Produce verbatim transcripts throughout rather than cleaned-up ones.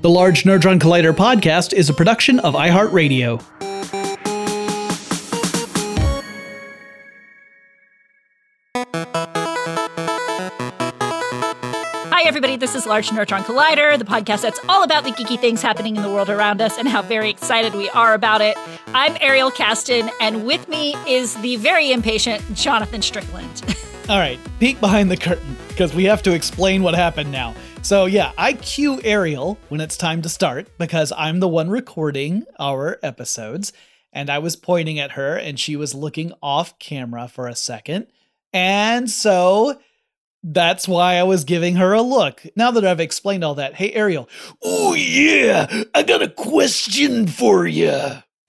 The Large Nerdron Collider podcast is a production of iHeartRadio. Hi, everybody. This is Large Nerdron Collider, the podcast that's all about the geeky things happening in the world around us and how very excited we are about it. I'm Ariel Caston, and with me is the very impatient Jonathan Strickland. All right, peek behind the curtain, because we have to explain what happened now. So yeah, I cue Ariel when it's time to start, because I'm the one recording our episodes, and I was pointing at her, and she was looking off camera for a second, and so that's why I was giving her a look. Now that I've explained all that, hey Ariel, oh yeah, I got a question for you.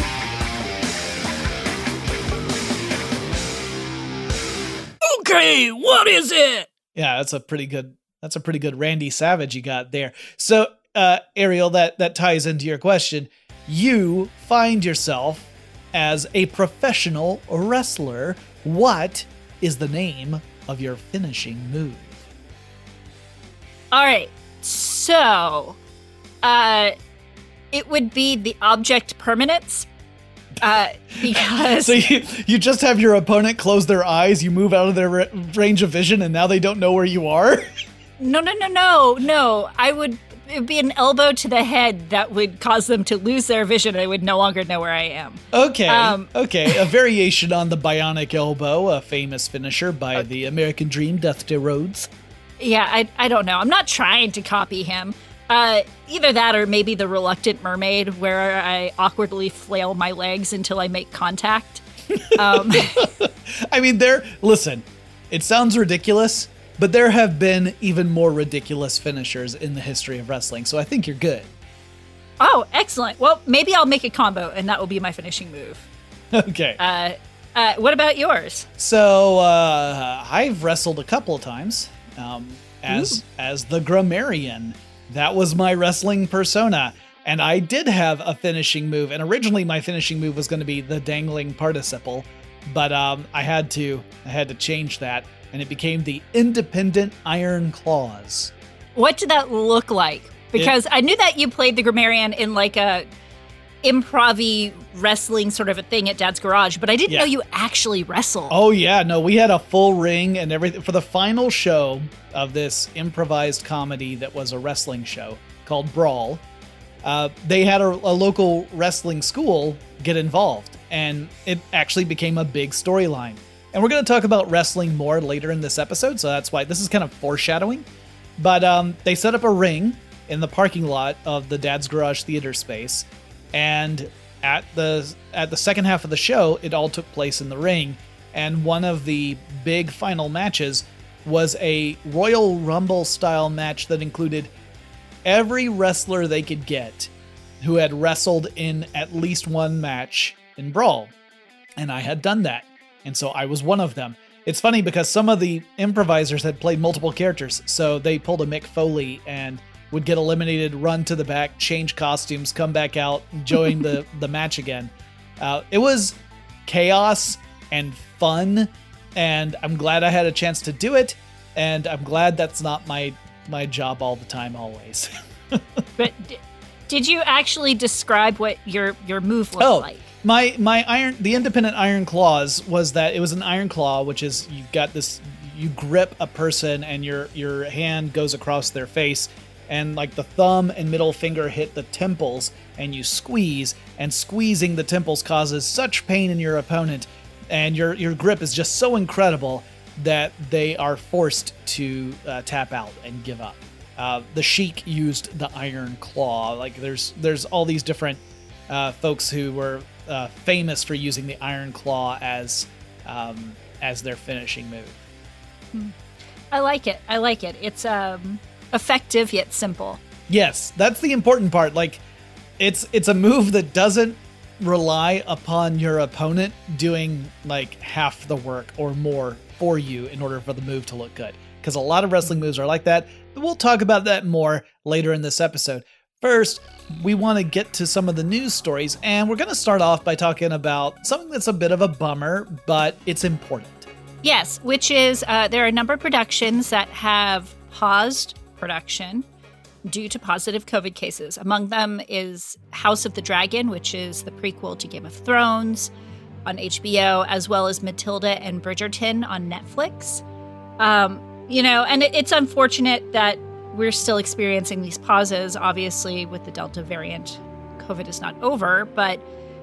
Okay, what is it? Yeah, that's a pretty good, that's a pretty good Randy Savage you got there. So, uh, Ariel, that, that ties into your question. You find yourself as a professional wrestler. What is the name of your finishing move? All right, so, uh, it would be the object permanence. Uh, because so you, you just have your opponent close their eyes, you move out of their re- range of vision, and now they don't know where you are? No, no, no, no, no. I would, it would be an elbow to the head that would cause them to lose their vision. I would no longer know where I am. Okay, um, okay. A variation on the bionic elbow, a famous finisher by okay. the American Dream, Dusty Rhodes. Yeah, I, I don't know. I'm not trying to copy him. Uh, either that or maybe the Reluctant Mermaid, where I awkwardly flail my legs until I make contact. Um, I mean, there, listen, it sounds ridiculous, but there have been even more ridiculous finishers in the history of wrestling, so I think you're good. Oh, excellent. Well, maybe I'll make a combo, and that will be my finishing move. Okay. Uh, uh, what about yours? So, uh, I've wrestled a couple of times um, as Ooh. as the Grammarian. That was my wrestling persona, and I did have a finishing move, and originally my finishing move was going to be the dangling participle, but um, I had to I had to change that, and it became the Independent Iron Claws. What did that look like? Because it, I knew that you played the Grammarian in like a improv-y wrestling sort of a thing at Dad's Garage, but I didn't yeah. know you actually wrestled. Oh yeah, no, we had a full ring and everything for the final show of this improvised comedy that was a wrestling show called Brawl. Uh, they had a, a local wrestling school get involved, and it actually became a big storyline. And we're going to talk about wrestling more later in this episode, so that's why this is kind of foreshadowing. But um, they set up a ring in the parking lot of the Dad's Garage theater space, and at the at the second half of the show, it all took place in the ring, and one of the big final matches was a Royal Rumble style match that included every wrestler they could get who had wrestled in at least one match in Brawl. And I had done that. And so I was one of them. It's funny because some of the improvisers had played multiple characters. So they pulled a Mick Foley and would get eliminated, run to the back, change costumes, come back out, join the, the match again. Uh, it was chaos and fun. And I'm glad I had a chance to do it, and I'm glad that's not my my job all the time, always. But d- did you actually describe what your your move looked oh, like? My my iron, the Independent Iron Claws was that it was an iron claw, which is you've got this, you grip a person and your your hand goes across their face, and like the thumb and middle finger hit the temples, and you squeeze, and squeezing the temples causes such pain in your opponent. And your your grip is just so incredible that they are forced to uh, tap out and give up. Uh, the Sheik used the Iron Claw. Like there's there's all these different uh, folks who were uh, famous for using the Iron Claw as um, as their finishing move. I like it. I like it. It's um, effective yet simple. Yes, that's the important part. Like it's it's a move that doesn't rely upon your opponent doing like half the work or more for you in order for the move to look good. Because a lot of wrestling moves are like that, but we'll talk about that more later in this episode. First, we want to get to some of the news stories, and we're going to start off by talking about something that's a bit of a bummer, but it's important. Yes, which is uh, there are a number of productions that have paused production due to positive COVID cases. Among them is House of the Dragon, which is the prequel to Game of Thrones on H B O, as well as Matilda and Bridgerton on Netflix. Um, you know, and it, it's unfortunate that we're still experiencing these pauses. Obviously, with the Delta variant, COVID is not over, but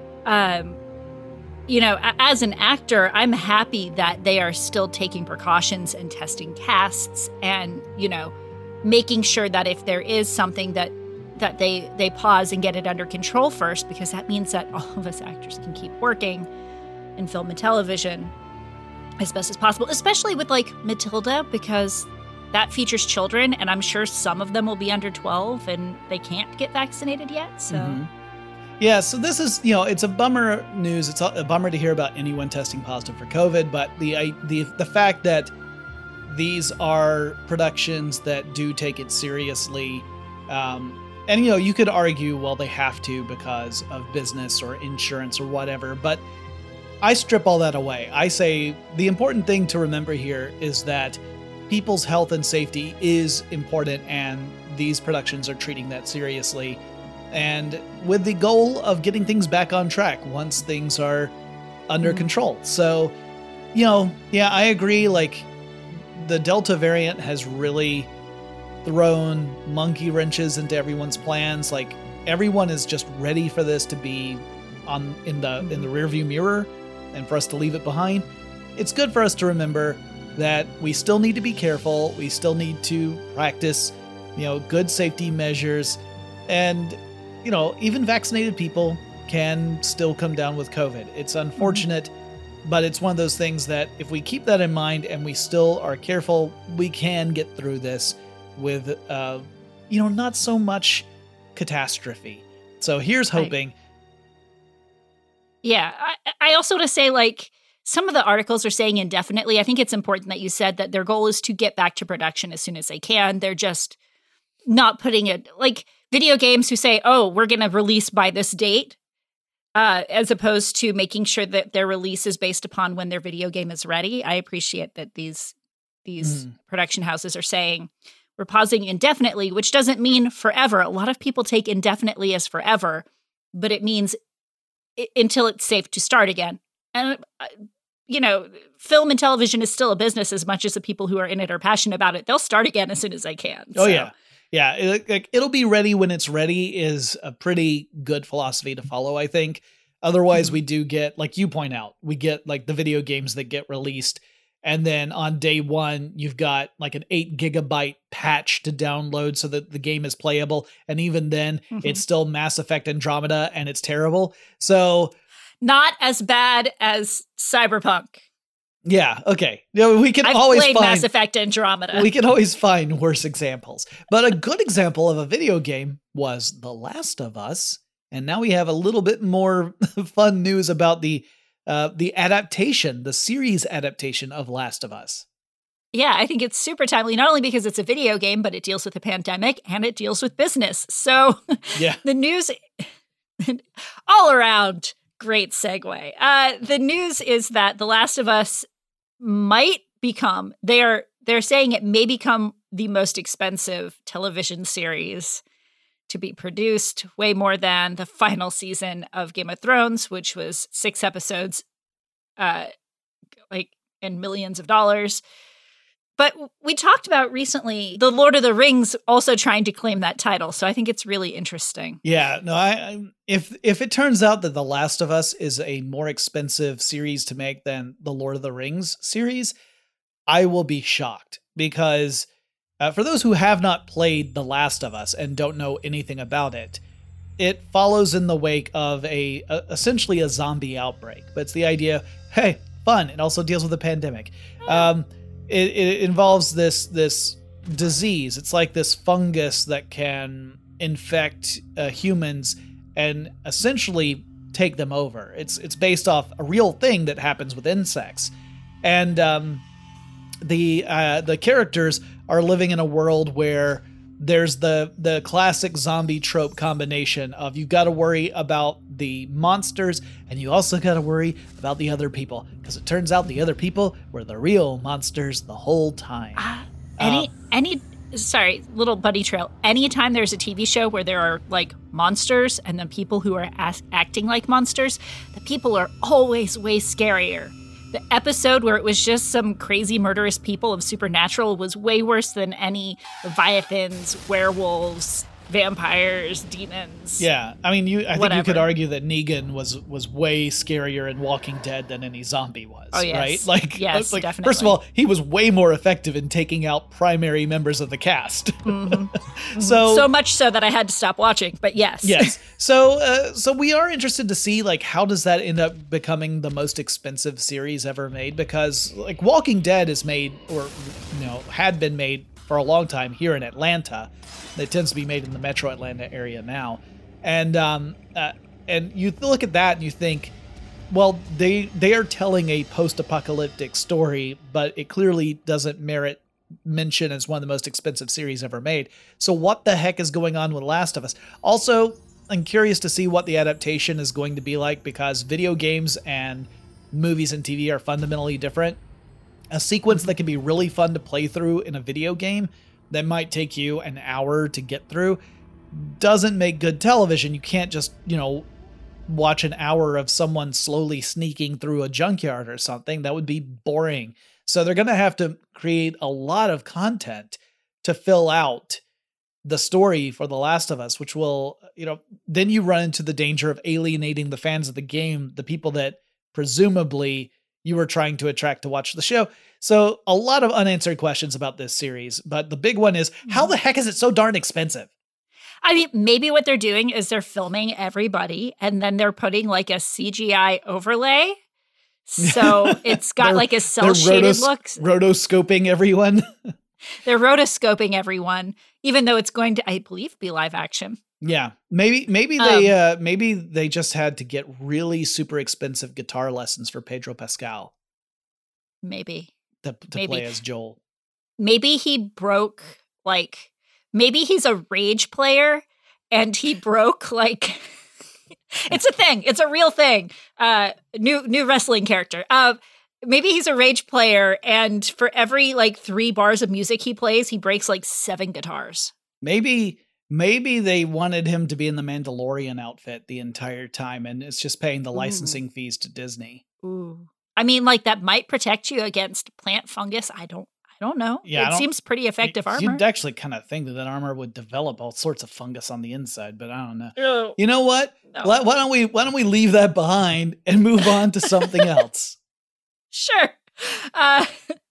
um, you know, as an actor, I'm happy that they are still taking precautions and testing casts and, you know, making sure that if there is something that that they they pause and get it under control first, because that means that all of us actors can keep working in film and television as best as possible, especially with like Matilda, because that features children, and I'm sure some of them will be under twelve and they can't get vaccinated yet. So. Mm-hmm. Yeah, so this is, you know, it's a bummer news. It's a bummer to hear about anyone testing positive for COVID, but the the the fact that these are productions that do take it seriously, um, and, you know, you could argue, well, they have to because of business or insurance or whatever, but I strip all that away. I say the important thing to remember here is that people's health and safety is important, and these productions are treating that seriously. And with the goal of getting things back on track once things are under mm-hmm. control. So, you know, yeah, I agree. Like, the Delta variant has really thrown monkey wrenches into everyone's plans. Like, everyone is just ready for this to be on in the mm-hmm. in the rearview mirror and for us to leave it behind. It's good for us to remember that we still need to be careful. We still need to practice, you know, good safety measures. And you know, even vaccinated people can still come down with COVID. It's unfortunate, mm-hmm. but it's one of those things that if we keep that in mind and we still are careful, we can get through this with, uh, you know, not so much catastrophe. So here's hoping. I, yeah. I, I also want to say, like, some of the articles are saying indefinitely. I think it's important that you said that their goal is to get back to production as soon as they can. They're just not putting it, like, video games who say, oh, we're going to release by this date, uh, as opposed to making sure that their release is based upon when their video game is ready. I appreciate that these these mm. production houses are saying we're pausing indefinitely, which doesn't mean forever. A lot of people take indefinitely as forever, but it means it, until it's safe to start again. And, uh, you know, film and television is still a business as much as the people who are in it are passionate about it. They'll start again as soon as they can. Oh, so. yeah. Yeah, it, like, it'll be ready when it's ready is a pretty good philosophy to follow, I think. Otherwise, we do get, like you point out, we get like the video games that get released. And then on day one, you've got like an eight gigabyte patch to download so that the game is playable. And even then, mm-hmm. it's still Mass Effect Andromeda and it's terrible. So not as bad as Cyberpunk. Yeah, okay. You know, we can I've always played find Mass Effect Andromeda. We can always find worse examples. But a good example of a video game was The Last of Us, and now we have a little bit more fun news about the uh, the adaptation, the series adaptation of Last of Us. Yeah, I think it's super timely, not only because it's a video game, but it deals with a pandemic and it deals with business. So yeah. the news all around great segue. Uh, the news is that The Last of Us might become, they are, they're saying it may become the most expensive television series to be produced, way more than the final season of Game of Thrones, which was six episodes, uh, like, and millions of dollars. But we talked about recently The Lord of the Rings also trying to claim that title, so I think it's really interesting. Yeah, no, I, I if if it turns out that The Last of Us is a more expensive series to make than the Lord of the Rings series, I will be shocked because uh, for those who have not played The Last of Us and don't know anything about it, it follows in the wake of a, a essentially a zombie outbreak. But it's the idea, hey, fun. It also deals with a pandemic. Um, It, it involves this this disease. It's like this fungus that can infect uh, humans and essentially take them over. It's it's based off a real thing that happens with insects, and um, the uh, the characters are living in a world where there's the the classic zombie trope combination of you've got to worry about the monsters and you also got to worry about the other people, because it turns out the other people were the real monsters the whole time. Uh, any um, any sorry, little buddy trail. Anytime there's a T V show where there are like monsters and then people who are as- acting like monsters, the people are always way scarier. The episode where it was just some crazy murderous people of Supernatural was way worse than any Leviathans, werewolves, vampires, demons. Yeah, I mean, you. I think whatever. you could argue that Negan was was way scarier in Walking Dead than any zombie was. Oh, yes. Right? Like, yes, like, definitely. First of all, he was way more effective in taking out primary members of the cast. Mm-hmm. so so much so that I had to stop watching. But yes, yes. So uh, so we are interested to see like how does that end up becoming the most expensive series ever made? Because like Walking Dead is made or you know had been made for a long time here in Atlanta. It tends to be made in the metro Atlanta area now. And um, uh, and you look at that and you think, well, they they are telling a post-apocalyptic story, but it clearly doesn't merit mention as one of the most expensive series ever made. So what the heck is going on with Last of Us? Also, I'm curious to see what the adaptation is going to be like because video games and movies and T V are fundamentally different. A sequence that can be really fun to play through in a video game that might take you an hour to get through doesn't make good television. You can't just, you know, watch an hour of someone slowly sneaking through a junkyard or something. That would be boring. So they're going to have to create a lot of content to fill out the story for The Last of Us, which will, you know, then you run into the danger of alienating the fans of the game, the people that presumably you were trying to attract to watch the show. So a lot of unanswered questions about this series, but the big one is, how the heck is it so darn expensive? I mean, maybe what they're doing is they're filming everybody and then they're putting like a C G I overlay. So it's got like a cel-shaded rotos- look. Rotoscoping everyone. They're rotoscoping everyone, even though it's going to, I believe, be live action. Yeah, maybe maybe they Um, uh, maybe they just had to get really super expensive guitar lessons for Pedro Pascal Maybe. to, to Maybe. play as Joel. Maybe he broke, like, maybe he's a rage player and he broke, like, it's a thing. It's a real thing. Uh, new new wrestling character. Uh, maybe he's a rage player and for every, like, three bars of music he plays, he breaks, like, seven guitars. Maybe maybe they wanted him to be in the Mandalorian outfit the entire time, and it's just paying the Ooh. licensing fees to Disney. Ooh. I mean, like, that might protect you against plant fungus. I don't I don't know. Yeah, I it don't- seems pretty effective armor. You'd actually kind of think that that armor would develop all sorts of fungus on the inside, but I don't know. Ew. You know what? No. Let- Why don't we why don't we leave that behind and move on to something else? Sure. Uh,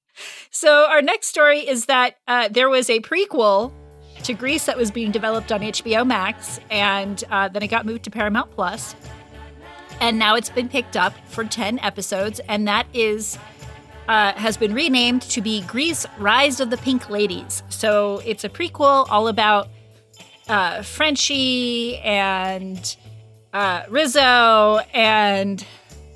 so our next story is that uh, there was a prequel to Grease that was being developed on H B O Max, and uh, then it got moved to Paramount Plus, and now it's been picked up for ten episodes, and that is uh, has been renamed to be Grease: Rise of the Pink Ladies. So it's a prequel all about uh, Frenchie and uh, Rizzo and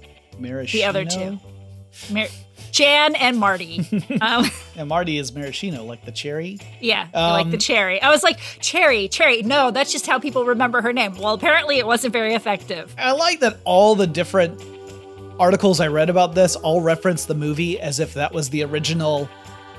the other two. Mar- Jan and Marty. Um, And Marty is maraschino, like the cherry. yeah, like the Um, cherry. I was like, cherry, cherry. No, that's just how people remember her name. Well, apparently it wasn't very effective. I like that all the different articles I read about this all reference the movie as if that was the original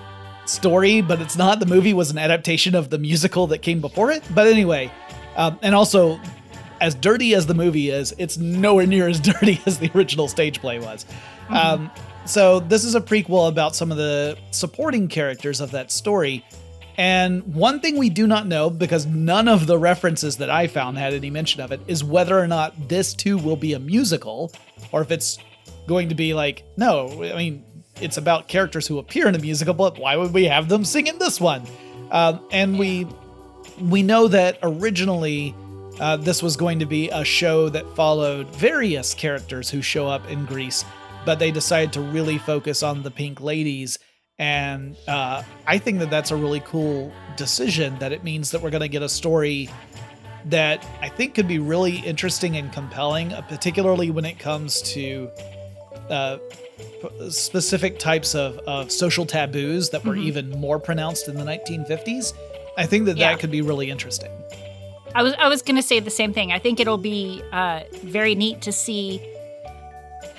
story, but it's not. The movie was an adaptation of the musical that came before it. But anyway, um, and also, as dirty as the movie is, it's nowhere near as dirty as the original stage play was. Mm-hmm. Um, so this is a prequel about some of the supporting characters of that story. And one thing we do not know, because none of the references that I found had any mention of it, is whether or not this too will be a musical, or if it's going to be like, no, I mean, it's about characters who appear in a musical, but why would we have them sing in this one? Um, and we we know that originally uh, this was going to be a show that followed various characters who show up in Grease, but they decided to really focus on the Pink Ladies. And uh, I think that that's a really cool decision, that it means that we're going to get a story that I think could be really interesting and compelling, uh, particularly when it comes to uh, p- specific types of, of social taboos that were Mhm. even more pronounced in the nineteen fifties. I think that Yeah. that could be really interesting. I was I was going to say the same thing. I think it'll be uh, very neat to see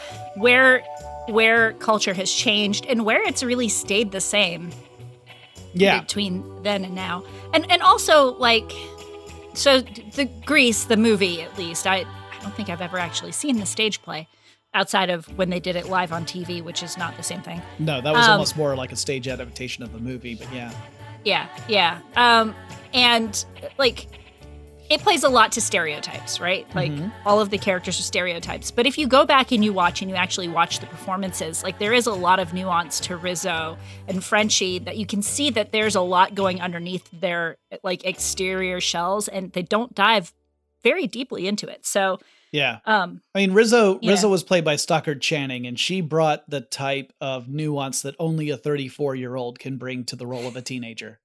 where where culture has changed and where it's really stayed the same. Yeah. between then and now. And and also, like, so the Grease, the movie, at least, I, I don't think I've ever actually seen the stage play outside of when they did it live on T V, which is not the same thing. No, that was Um, almost more like a stage adaptation of the movie, but yeah. Yeah, yeah. Um, and, like, it plays a lot to stereotypes, right? Like, Mhm. all of the characters are stereotypes. But if you go back and you watch and you actually watch the performances, like, there is a lot of nuance to Rizzo and Frenchie that you can see that there's a lot going underneath their, like, exterior shells, and they don't dive very deeply into it. So, Yeah. um, I mean, Rizzo Yeah. Rizzo was played by Stockard Channing, and she brought the type of nuance that only a thirty-four-year-old can bring to the role of a teenager.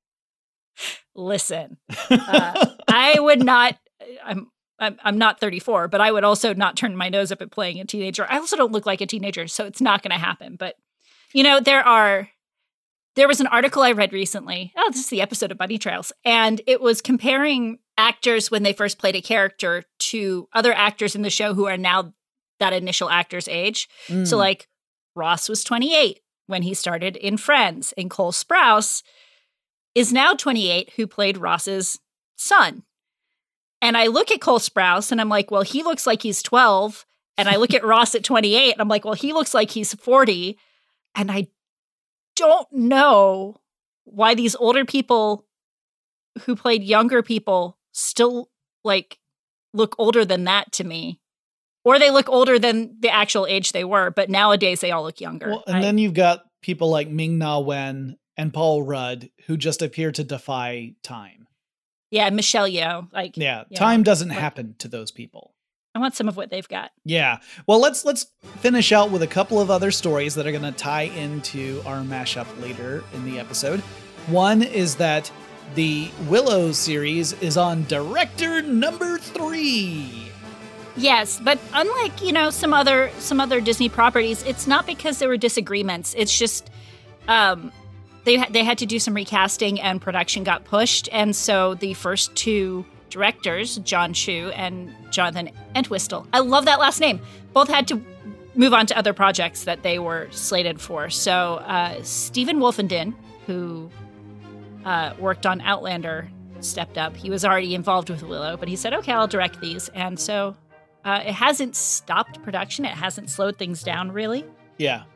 listen, uh, I would not, I'm, I'm, I'm not thirty-four, but I would also not turn my nose up at playing a teenager. I also don't look like a teenager, so it's not going to happen. But, you know, there are, there was an article I read recently. Oh, this is the episode of Bunny Trails. And it was comparing actors when they first played a character to other actors in the show who are now that initial actor's age. Mm. So, like, Ross was twenty-eight when he started in Friends, and Cole Sprouse is now twenty-eight, who played Ross's son. And I look at Cole Sprouse and I'm like, well, he looks like he's twelve. And I look at Ross at twenty-eight and I'm like, well, he looks like he's forty. And I don't know why these older people who played younger people still, like, look older than that to me. Or they look older than the actual age they were, but nowadays they all look younger. Well, and I- then you've got people like Ming-Na Wen and Paul Rudd who just appear to defy time. yeah, Michelle Yeoh. Like, Yeah, Yeah. time doesn't Like- happen to those people. I want some of what they've got. Yeah. Well, let's let's finish out with a couple of other stories that are going to tie into our mashup later in the episode. One is that the Willow series is on director number three. Yes, but unlike, you know, some other some other Disney properties, it's not because there were disagreements. It's just um, they ha- they had to do some recasting and production got pushed, and so the first two directors, John Chu and Jonathan Entwistle, I love that last name, both had to move on to other projects that they were slated for. So uh, Stephen Wolfenden, who uh, worked on Outlander, stepped up. He was already involved with Willow, but he said, okay, I'll direct these. And so uh, it hasn't stopped production. It hasn't slowed things down, really. Yeah.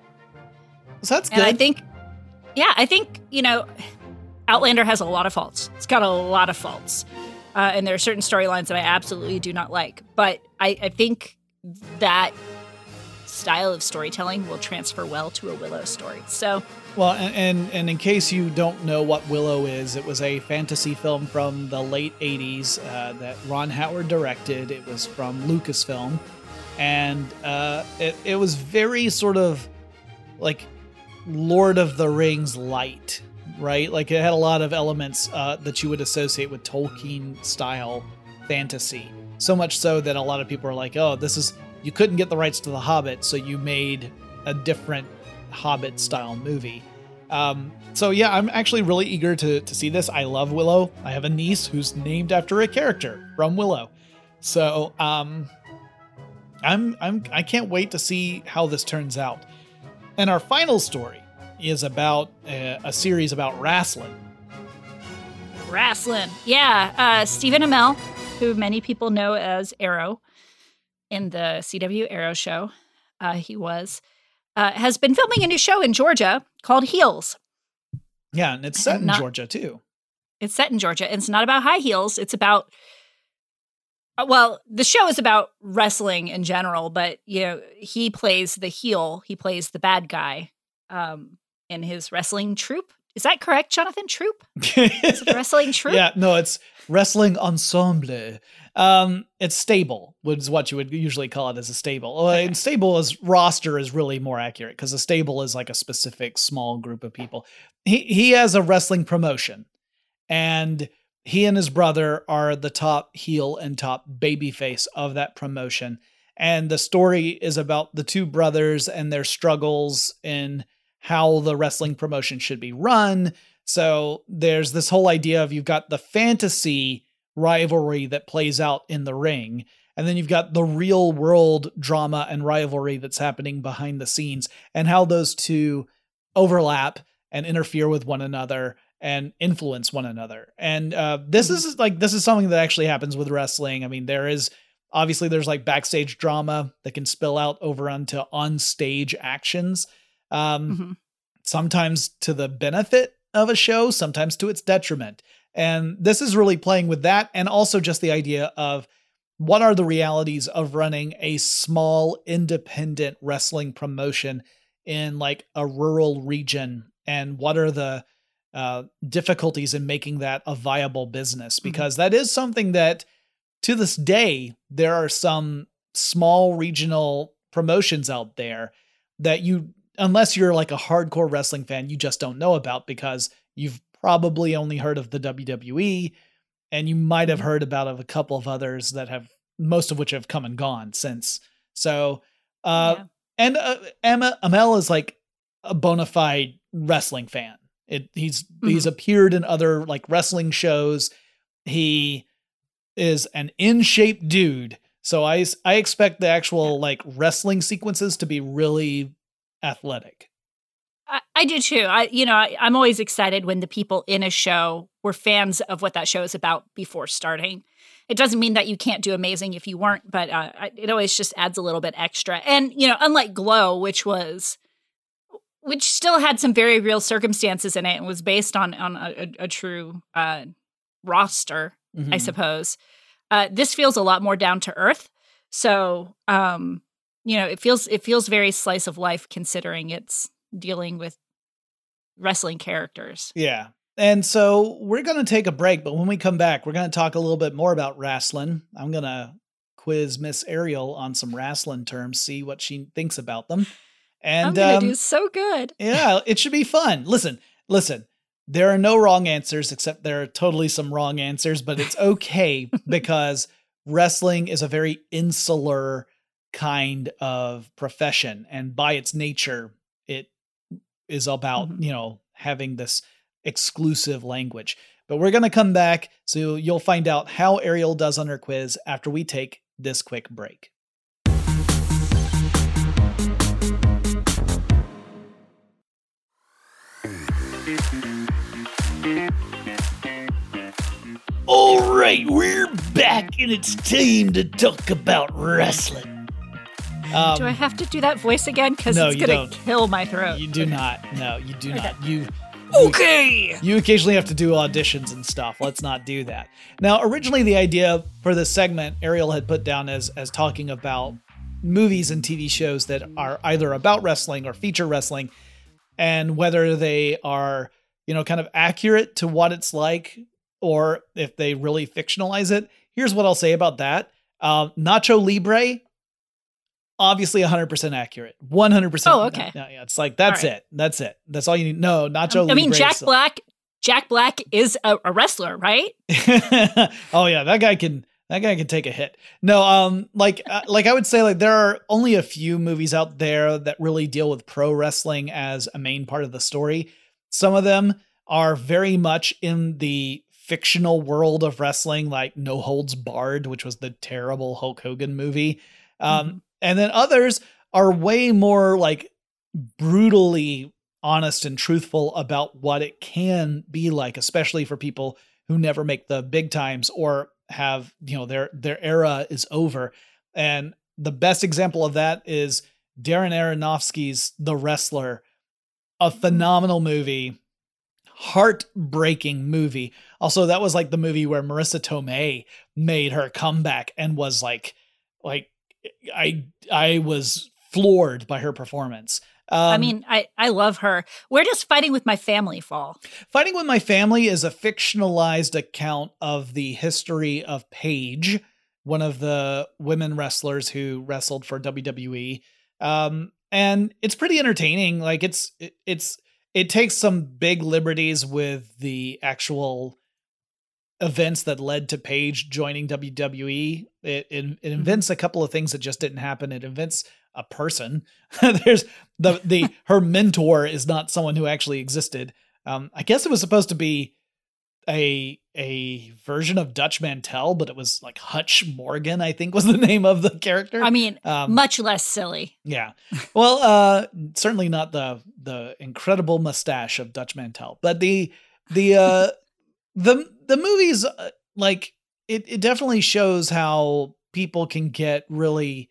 So that's good. And I think, yeah, I think, you know, Outlander has a lot of faults. It's got a lot of faults. Uh, and there are certain storylines that I absolutely do not like. But I, I think that style of storytelling will transfer well to a Willow story. So, Well, and, and and in case you don't know what Willow is, it was a fantasy film from the late eighties uh, that Ron Howard directed. It was from Lucasfilm, and uh, it it was very sort of like Lord of the Rings light, right? Like it had a lot of elements uh, that you would associate with Tolkien style fantasy. So much so that a lot of people are like, "Oh, this is you couldn't get the rights to The Hobbit, so you made a different Hobbit style movie." Um, so yeah, I'm actually really eager to to see this. I love Willow. I have a niece who's named after a character from Willow. So um, I'm I'm I can't wait to see how this turns out. And our final story is about a, a series about wrestling. wrestling. Yeah, uh, Stephen Amell, who many people know as Arrow in the C W Arrow show, uh, he was, uh, has been filming a new show in Georgia called Heels. Yeah, and it's set And in not- Georgia too. It's set in Georgia, and it's not about high heels. It's about, uh, well, the show is about wrestling in general, but, you know, he plays the heel. He plays the bad guy um, in his wrestling troupe. Is that correct, Jonathan? Troupe? Is it a wrestling troupe? Yeah, no, it's wrestling ensemble. Um, it's stable, which is what you would usually call it as a stable. Well, Okay. and stable as roster is really more accurate because a stable is like a specific small group of people. He he has a wrestling promotion, and he and his brother are the top heel and top babyface of that promotion. And the story is about the two brothers and their struggles in how the wrestling promotion should be run. So there's this whole idea of you've got the fantasy rivalry that plays out in the ring, and then you've got the real world drama and rivalry that's happening behind the scenes, and how those two overlap and interfere with one another and influence one another. And uh, this Mhm. is like, this is something that actually happens with wrestling. I mean, there is obviously there's like backstage drama that can spill out over onto on stage actions. Um, Mhm. sometimes to the benefit of a show, sometimes to its detriment. And this is really playing with that. And also just the idea of what are the realities of running a small independent wrestling promotion in like a rural region, and what are the uh, difficulties in making that a viable business, because mm-hmm. that is something that to this day, there are some small regional promotions out there that you, unless you're like a hardcore wrestling fan, you just don't know about, because you've probably only heard of the W W E, and you might have heard about of a couple of others that have, most of which have come and gone since. So, uh, yeah. and uh, Emma Amell is like a bona fide wrestling fan. It, he's mm-hmm. he's appeared in other like wrestling shows. He is an in shape dude. So I I expect the actual like wrestling sequences to be really athletic. I, I do too. I, you know, I, I'm always excited when the people in a show were fans of what that show is about before starting. It doesn't mean that you can't do amazing if you weren't, but uh, it always just adds a little bit extra. And, you know, unlike Glow, which was, which still had some very real circumstances in it and was based on, on a, a true uh, roster, mm-hmm. I suppose. Uh, this feels a lot more down to earth. So, um, you know, it feels, it feels very slice of life considering it's dealing with wrestling characters. Yeah. And so we're going to take a break, but when we come back, we're going to talk a little bit more about wrestling. I'm going to quiz Miss Ariel on some wrestling terms, see what she thinks about them. And I'm going to um, do so good. Yeah, it should be fun. Listen, listen, there are no wrong answers, except there are totally some wrong answers, but it's okay because wrestling is a very insular kind of profession. And by its nature, it is about, mm-hmm. you know, having this exclusive language. But we're going to come back, so you'll find out how Ariel does on her quiz after we take this quick break. All right, we're back, and it's time to talk about wrestling. Um, do I have to do that voice again? Because no, it's going to kill my throat. You do okay. not. No, you do okay. not. You Okay. You, you occasionally have to do auditions and stuff. Let's not do that. Now, originally the idea for this segment, Ariel had put down as as talking about movies and T V shows that are either about wrestling or feature wrestling, and whether they are, you know, kind of accurate to what it's like, or if they really fictionalize it. Here's what I'll say about that. Uh, Nacho Libre, obviously one hundred percent accurate. one hundred percent. Oh, okay. Yeah, yeah, it's like, that's right. it. That's it. That's all you need. No, Nacho um, Libre. I mean, Jack Black, Jack Black is a, a wrestler, right? Oh yeah, that guy can, that guy can take a hit. No, um, like, uh, like I would say, like there are only a few movies out there that really deal with pro wrestling as a main part of the story. Some of them are very much in the fictional world of wrestling, like No Holds Barred, which was the terrible Hulk Hogan movie. Um, mm-hmm. And then others are way more like brutally honest and truthful about what it can be like, especially for people who never make the big times or have, you know, their, their era is over. And the best example of that is Darren Aronofsky's The Wrestler, a phenomenal movie, heartbreaking movie. Also, that was like the movie where Marissa Tomei made her comeback and was like, like, I I was floored by her performance. Um, I mean, I, I love her. Where does Fighting with My Family fall? Fighting with My Family is a fictionalized account of the history of Paige, one of the women wrestlers who wrestled for W W E. Um, and it's pretty entertaining. Like it's it, it's it takes some big liberties with the actual events that led to Paige joining W W E. It, it, it invents a couple of things that just didn't happen. It invents a person. There's the, the, her mentor is not someone who actually existed. Um, I guess it was supposed to be a, a version of Dutch Mantel, but it was like Hutch Morgan, I think was the name of the character. I mean, um, much less silly. Yeah. Well, uh, certainly not the, the incredible mustache of Dutch Mantel, but the, the uh, the the movies uh, like it. It definitely shows how people can get really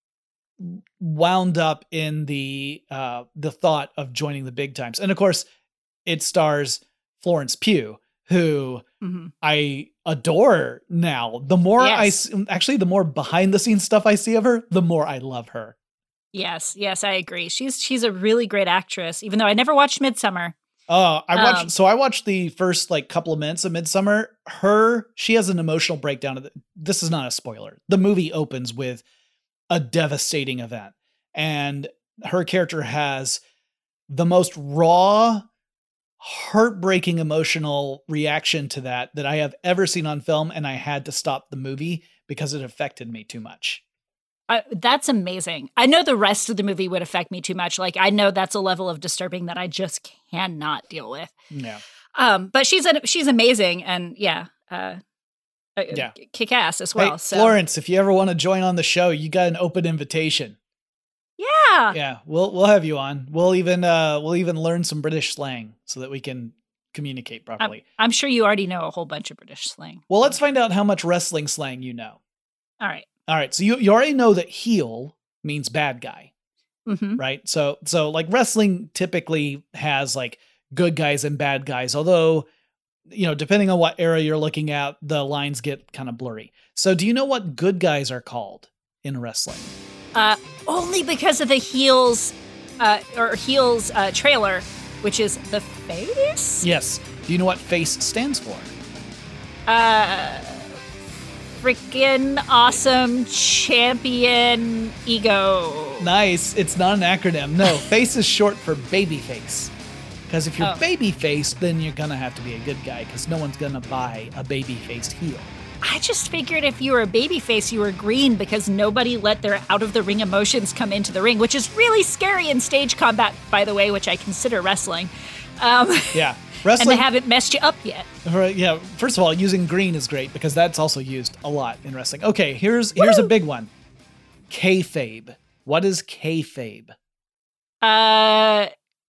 wound up in the uh, the thought of joining the big times, and of course, it stars Florence Pugh, who mm-hmm. I adore now. The more yes. I actually, the more behind the scenes stuff I see of her, the more I love her. Yes, yes, I agree. She's she's a really great actress, even though I never watched Midsommar. Oh, I watched. Um, so I watched the first like couple of minutes of Midsommar. Her, she has an emotional breakdown. Of the, this is not a spoiler. The movie opens with a devastating event, and her character has the most raw, heartbreaking emotional reaction to that that I have ever seen on film, and I had to stop the movie because it affected me too much. Uh, that's amazing. I know the rest of the movie would affect me too much. Like, I know that's a level of disturbing that I just cannot deal with. Yeah. Um, but she's a, she's amazing, and yeah, uh, yeah, kick ass as well. Hey, so. Florence, if you ever want to join on the show, you got an open invitation. Yeah. Yeah, we'll we'll have you on. We'll even uh we'll even learn some British slang so that we can communicate properly. I'm, I'm sure you already know a whole bunch of British slang. Well, let's find out how much wrestling slang you know. All right. All right. So you, you already know that heel means bad guy, mm-hmm. right? So so like wrestling typically has like good guys and bad guys, although, you know, depending on what era you're looking at, the lines get kind of blurry. So do you know what good guys are called in wrestling? Uh, only because of the heels, uh, or heels uh, trailer, which is the face? Yes. Do you know what face stands for? Uh, freaking awesome champion ego. Nice. It's not an acronym. No, face is short for baby face. Because if you're oh. baby faced, then you're going to have to be a good guy because no one's going to buy a baby faced heel. I just figured if you were a babyface, you were green because nobody let their out-of-the-ring emotions come into the ring, which is really scary in stage combat, by the way, which I consider wrestling. Um, yeah, wrestling. And they haven't messed you up yet. Right, yeah, first of all, using green is great because that's also used a lot in wrestling. Okay, here's here's Woo! a big one. Kayfabe. What is kayfabe? Uh,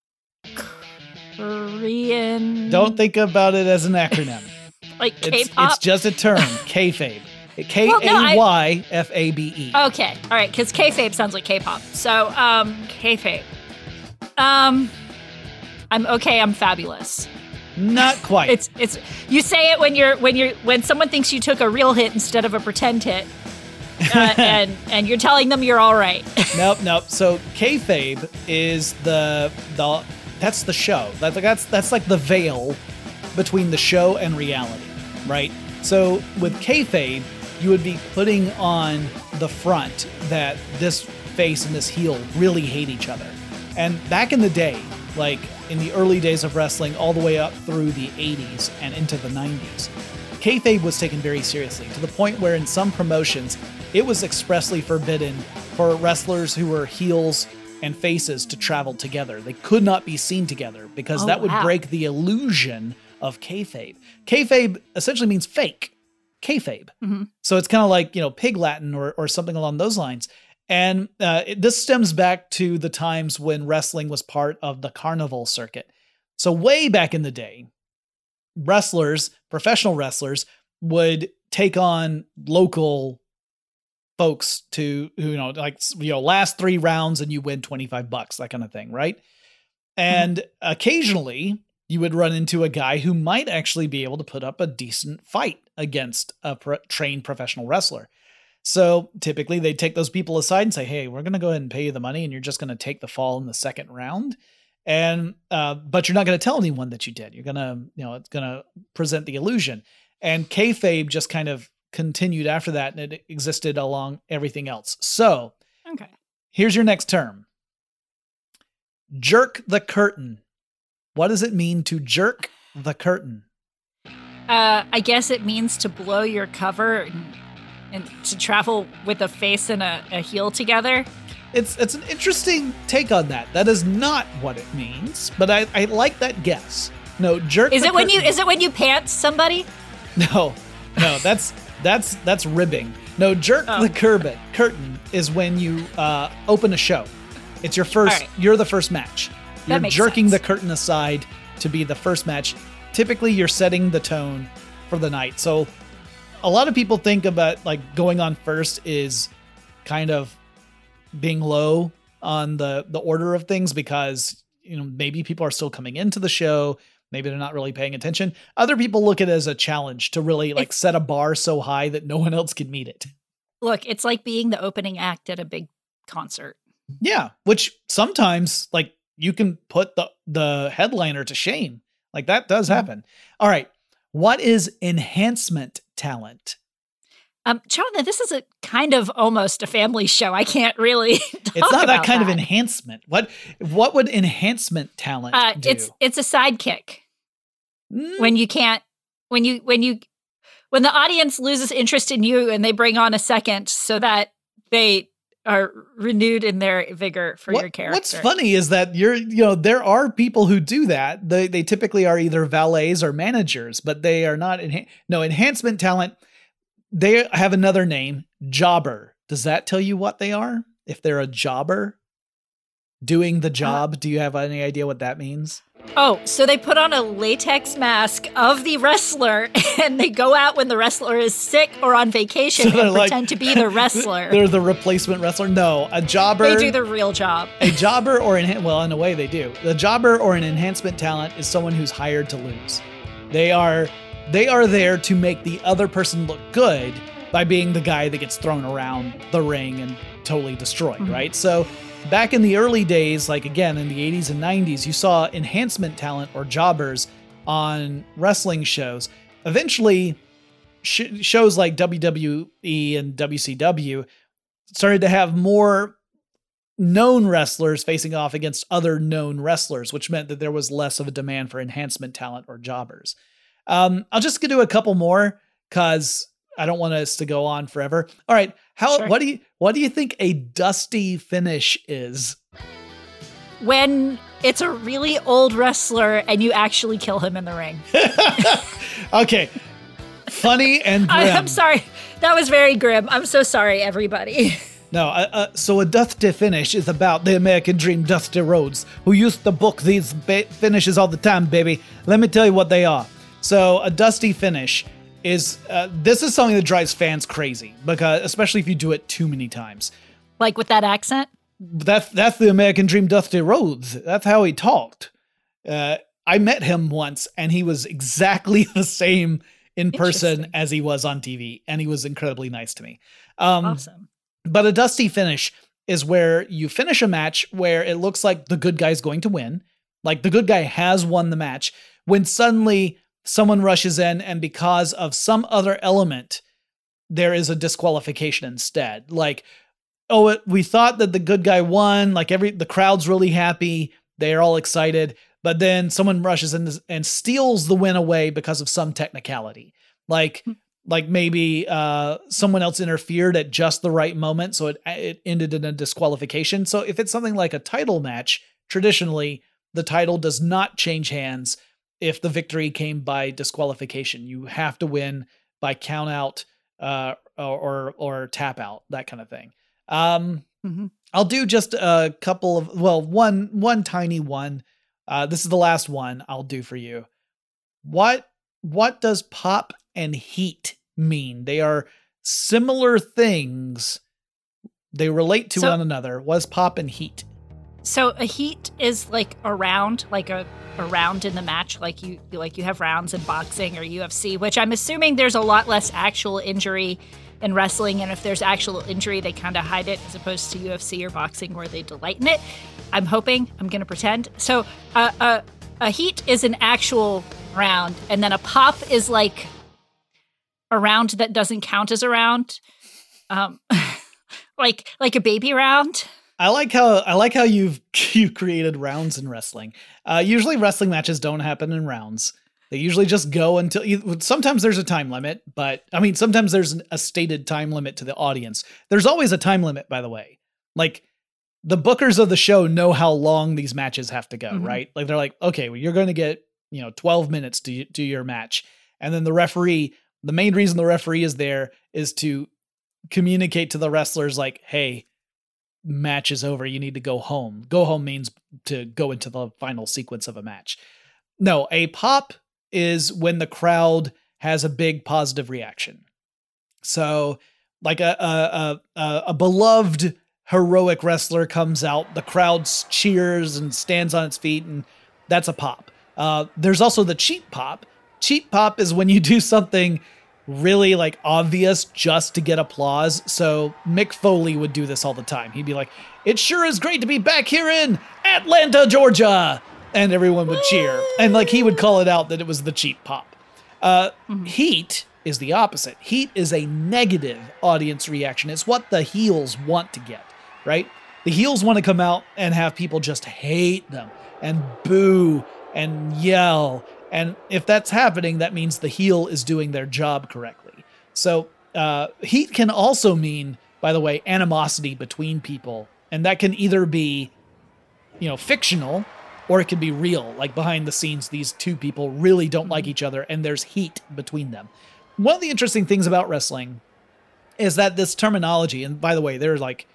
Korean. Don't think about it as an acronym. Like K-pop? It's, it's just a term, kayfabe. K A Y F A B E. Okay, all right, because kayfabe sounds like K-pop. So, um, kayfabe. Um, I'm okay. I'm fabulous. Not quite. it's it's you say it when you're when you're when someone thinks you took a real hit instead of a pretend hit, uh, and and you're telling them you're all right. Nope, nope. So kayfabe is the the that's the show. That's that's that's like the veil between the show and reality, right? So with kayfabe, you would be putting on the front that this face and this heel really hate each other. And back in the day, like in the early days of wrestling, all the way up through the eighties and into the nineties, kayfabe was taken very seriously to the point where in some promotions, it was expressly forbidden for wrestlers who were heels and faces to travel together. They could not be seen together because oh, that would wow. break the illusion of kayfabe. Kayfabe essentially means fake. Kayfabe. Mm-hmm. So it's kind of like, you know, pig Latin or or something along those lines. And uh, it, this stems back to the times when wrestling was part of the carnival circuit. So way back in the day, wrestlers, professional wrestlers, would take on local folks to, you know, like, you know, last three rounds and you win twenty-five bucks, that kind of thing, right? And mm-hmm. occasionally you would run into a guy who might actually be able to put up a decent fight against a pro- trained professional wrestler. So typically they take those people aside and say, hey, we're going to go ahead and pay you the money and you're just going to take the fall in the second round. And, uh, but you're not going to tell anyone that you did. You're going to, you know, it's going to present the illusion. And kayfabe just kind of continued after that, and it existed along everything else. So okay, here's your next term. Jerk the curtain. What does it mean to jerk the curtain? Uh, I guess it means to blow your cover and, and to travel with a face and a, a heel together. It's it's an interesting take on that. That is not what it means, but I, I like that guess. No, jerk. Is the it when curtain. you is it when you pants somebody? No, no, that's that's that's ribbing. No, jerk oh. the curtain. Curtain is when you uh, open a show. It's your first. Right. You're the first match. That You're makes jerking sense. the curtain aside to be the first match. typically you're setting the tone for the night. So a lot of people think about like going on first is kind of being low on the, the order of things because, you know, maybe people are still coming into the show. Maybe they're not really paying attention. Other people look at it as a challenge to really like it's, set a bar so high that no one else can meet it. Look, it's like being the opening act at a big concert. Yeah, which sometimes like you can put the, the headliner to shame. Like that does happen. Mm-hmm. All right. What is enhancement talent? Um, Jonathan, this is a kind of almost a family show. I can't really talk It's not about that kind that. of enhancement. What what would enhancement talent uh, do? It's it's a sidekick. Mm. When you can't, when you, when you, when the audience loses interest in you and they bring on a second so that they are renewed in their vigor for what, your character. What's funny is that you're, you know, there are people who do that. They they typically are either valets or managers, but they are not, enha- no, enhancement talent. They have another name, jobber. Does that tell you what they are? If they're a jobber doing the job, uh, do you have any idea what that means? Oh, so they put on a latex mask of the wrestler and they go out when the wrestler is sick or on vacation so and like, pretend to be the wrestler. They're the replacement wrestler? No, a jobber. They do the real job. A jobber or, an, well, in a way they do. The jobber or an enhancement talent is someone who's hired to lose. They are, they are there to make the other person look good by being the guy that gets thrown around the ring and totally destroyed, mm-hmm. right? So back in the early days, like again, in the eighties and nineties, you saw enhancement talent or jobbers on wrestling shows. Eventually, sh- shows like W W E and W C W started to have more known wrestlers facing off against other known wrestlers, which meant that there was less of a demand for enhancement talent or jobbers. Um, I'll just do a couple more because I don't want us to go on forever. All right. How, sure. what do you, what do you think a dusty finish is? When it's a really old wrestler and you actually kill him in the ring. Okay. Funny and grim. I, I'm sorry. That was very grim. I'm so sorry, everybody. No, uh, uh, so a dusty finish is about the American Dream Dusty Rhodes, who used to book these ba- finishes all the time, baby. Let me tell you what they are. So a dusty finish is, uh, this is something that drives fans crazy, because especially if you do it too many times. Like with that accent? That's, that's the American Dream Dusty Rhodes. That's how he talked. Uh, I met him once, and he was exactly the same in person as he was on T V, and he was incredibly nice to me. Um, awesome. But a dusty finish is where you finish a match where it looks like the good guy's going to win. Like the good guy has won the match, when suddenly someone rushes in and because of some other element, there is a disqualification instead. Like, oh, it, we thought that the good guy won. Like every, the crowd's really happy. They're all excited, but then someone rushes in and steals the win away because of some technicality. Like, like maybe uh, someone else interfered at just the right moment. So it, it ended in a disqualification. So if it's something like a title match, traditionally the title does not change hands if the victory came by disqualification. You have to win by count out uh, or, or, or tap out, that kind of thing. Um, mm-hmm. I'll do just a couple of, well, one, one tiny one. Uh, this is the last one I'll do for you. What, what does pop and heat mean? They are similar things. They relate to so, one another. What is pop and heat? So a heat is like a round, like a, a round in the match, like you like you have rounds in boxing or U F C, which I'm assuming there's a lot less actual injury in wrestling, and if there's actual injury, they kind of hide it, as opposed to U F C or boxing where they delight in it. I'm hoping. I'm going to pretend. So uh, a a heat is an actual round, and then a pop is like a round that doesn't count as a round, um, like like a baby round. I like how I like how you've you created rounds in wrestling. Uh, usually, wrestling matches don't happen in rounds. They usually just go until. Sometimes there's a time limit, but I mean, sometimes there's a stated time limit to the audience. There's always a time limit, by the way. Like the bookers of the show know how long these matches have to go, mm-hmm. right? Like they're like, okay, well, you're going to get you know twelve minutes to do your match, and then the referee. The main reason the referee is there is to communicate to the wrestlers, like, hey, match is over. You need to go home. Go home means to go into the final sequence of a match. No, a pop is when the crowd has a big positive reaction. So like a, a, a, a beloved heroic wrestler comes out, the crowd cheers and stands on its feet, and that's a pop. Uh, there's also the cheap pop. Cheap pop is when you do something really like obvious just to get applause. So Mick Foley would do this all the time. He'd be like, "It sure is great to be back here in Atlanta, Georgia." And everyone would cheer. And like he would call it out that it was the cheap pop. Uh, mm-hmm. Heat is the opposite. Heat is a negative audience reaction. It's what the heels want to get, right? The heels want to come out and have people just hate them and boo and yell. And if that's happening, that means the heel is doing their job correctly. So uh, heat can also mean, by the way, animosity between people. And that can either be, you know, fictional, or it can be real. Like behind the scenes, these two people really don't like each other and there's heat between them. One of the interesting things about wrestling is that this terminology, and by the way, there's like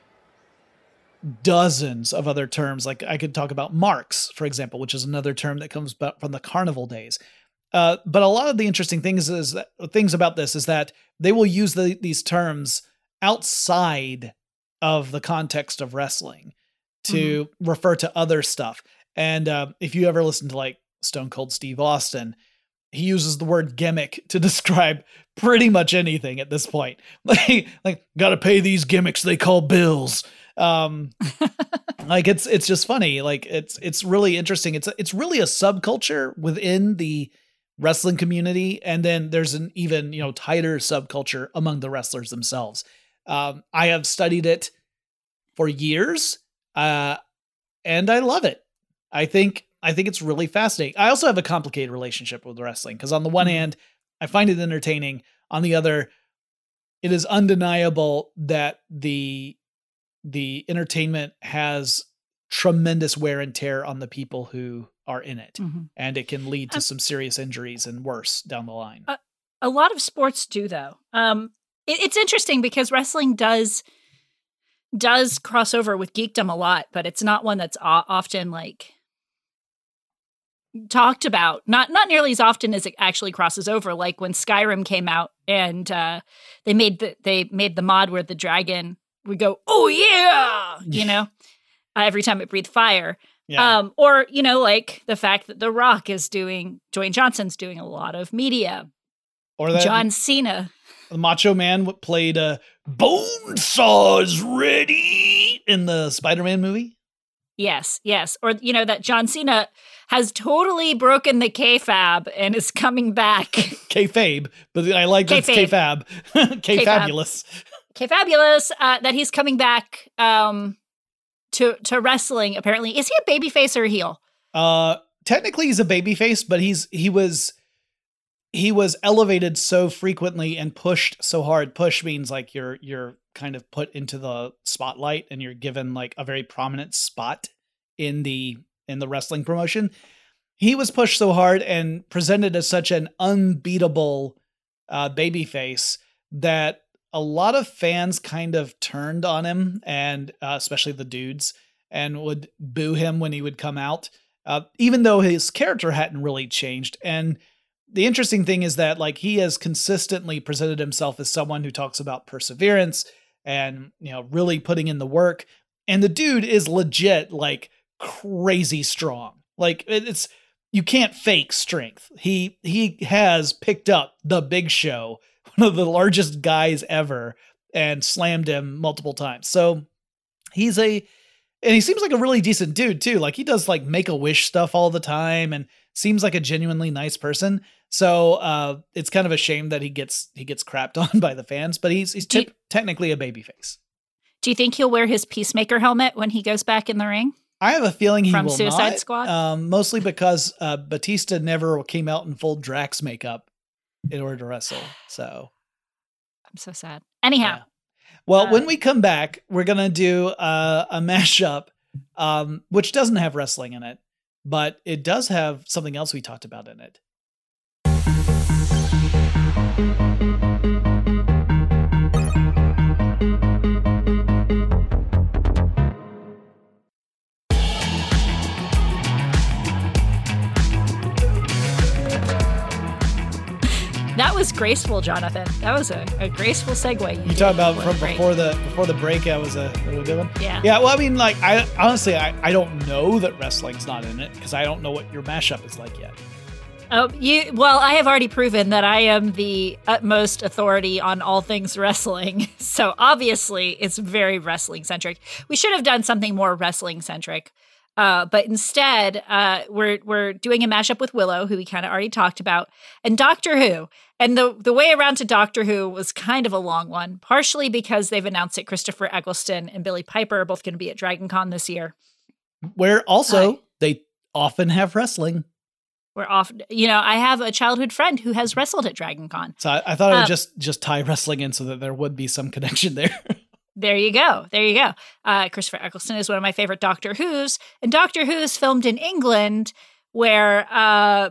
dozens of other terms. Like I could talk about marks, for example, which is another term that comes from the carnival days. Uh, but a lot of the interesting things is that, things about this is that they will use the, these terms outside of the context of wrestling to mm-hmm. refer to other stuff. And uh, if you ever listen to like Stone Cold Steve Austin, he uses the word gimmick to describe pretty much anything at this point. Like, like got to pay these gimmicks they call bills. Um, like it's, it's just funny. Like it's, it's really interesting. It's, it's really a subculture within the wrestling community. And then there's an even, you know, tighter subculture among the wrestlers themselves. Um, I have studied it for years, uh, and I love it. I think, I think it's really fascinating. I also have a complicated relationship with wrestling because on the one hand, I find it entertaining. On the other, it is undeniable that the the entertainment has tremendous wear and tear on the people who are in it. Mm-hmm. And it can lead to um, some serious injuries and worse down the line. A, a lot of sports do, though. Um, it, it's interesting because wrestling does does cross over with geekdom a lot, but it's not one that's o- often like talked about. Not not nearly as often as it actually crosses over. Like when Skyrim came out and uh, they made the they made the mod where the dragon would go, "Oh yeah," you know, uh, every time it breathed fire. Yeah. Um, or, you know, like the fact that The Rock is doing, Dwayne Johnson's doing a lot of media. Or that John Cena. The Macho Man played a Bonesaws Ready in the Spider-Man movie. Yes, yes. Or, you know, that John Cena has totally broken the kayfabe and is coming back. Kayfabe, but I like that kayfab. Kayfabulous. Kayfabulous, uh, that he's coming back um, to to wrestling, apparently. Is he a babyface or a heel? Uh, technically he's a babyface, but he's he was he was elevated so frequently and pushed so hard. Push means like you're you're kind of put into the spotlight and you're given like a very prominent spot in the in the wrestling promotion. He was pushed so hard and presented as such an unbeatable uh, babyface that a lot of fans kind of turned on him, and uh, especially the dudes, and would boo him when he would come out, uh, even though his character hadn't really changed. And the interesting thing is that like he has consistently presented himself as someone who talks about perseverance and, you know, really putting in the work. And the dude is legit like crazy strong. Like it's, you can't fake strength. He, he has picked up the Big Show, one of the largest guys ever, and slammed him multiple times. So he's a, and he seems like a really decent dude too. Like he does like Make-A-Wish stuff all the time and seems like a genuinely nice person. So uh, it's kind of a shame that he gets, he gets crapped on by the fans, but he's, he's te- you, technically a babyface. Do you think he'll wear his Peacemaker helmet when he goes back in the ring? I have a feeling he From will Suicide not, Squad? Um, mostly because uh, Batista never came out in full Drax makeup in order to wrestle. So I'm so sad. Anyhow. Yeah. Well, uh, when we come back, we're going to do uh, a mashup, um, which doesn't have wrestling in it, but it does have something else we talked about in it. was graceful, Jonathan. That was a, a graceful segue. You, you talk about from the before the before the break. That was a, a good one. Yeah. Yeah. Well, I mean, like, I honestly, I, I don't know that wrestling's not in it because I don't know what your mashup is like yet. Oh, you. Well, I have already proven that I am the utmost authority on all things wrestling. So obviously, it's very wrestling centric. We should have done something more wrestling centric. Uh, but instead, uh, we're we're doing a mashup with Willow, who we kind of already talked about, and Doctor Who. And the the way around to Doctor Who was kind of a long one, partially because they've announced that Christopher Eccleston and Billie Piper are both going to be at Dragon Con this year. Where also, Hi. they often have wrestling. We're off. You know, I have a childhood friend who has wrestled at Dragon Con. So I, I thought I would Um, just just tie wrestling in so that there would be some connection there. There you go. There you go. Uh, Christopher Eccleston is one of my favorite Doctor Who's, and Doctor Who is filmed in England, where uh,